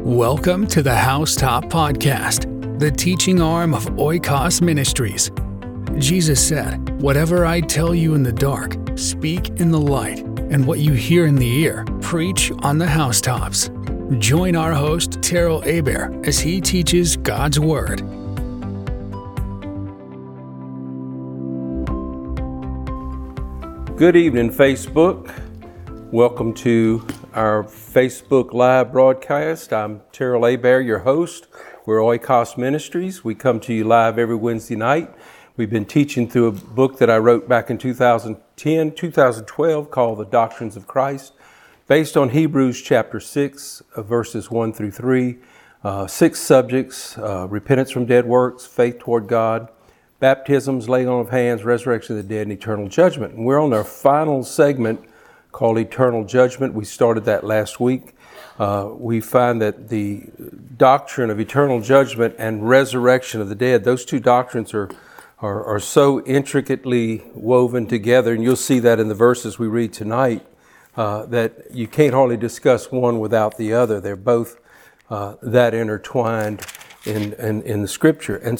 Welcome to the Housetop Podcast, the teaching arm of Oikos Ministries. Jesus said, "Whatever I tell you in the dark, speak in the light, and what you hear in the ear, preach on the housetops." Join our host, Terrell Aber, as he teaches God's Word. Good evening, Facebook. Welcome to our Facebook Live broadcast. I'm Terrell Aber, your host. We're Oikos Ministries. We come to you live every Wednesday night. We've been teaching through a book that I wrote back in 2012 called The Doctrines of Christ, based on Hebrews chapter 6, verses 1 through 3. 6 subjects: repentance from dead works, faith toward God, baptisms, laying on of hands, resurrection of the dead, and eternal judgment. And we're on our final segment called Eternal Judgment. We started that last week. We find that the doctrine of eternal judgment and resurrection of the dead, those two doctrines are so intricately woven together, and you'll see that in the verses we read tonight, that you can't hardly discuss one without the other. They're both that intertwined in the Scripture. And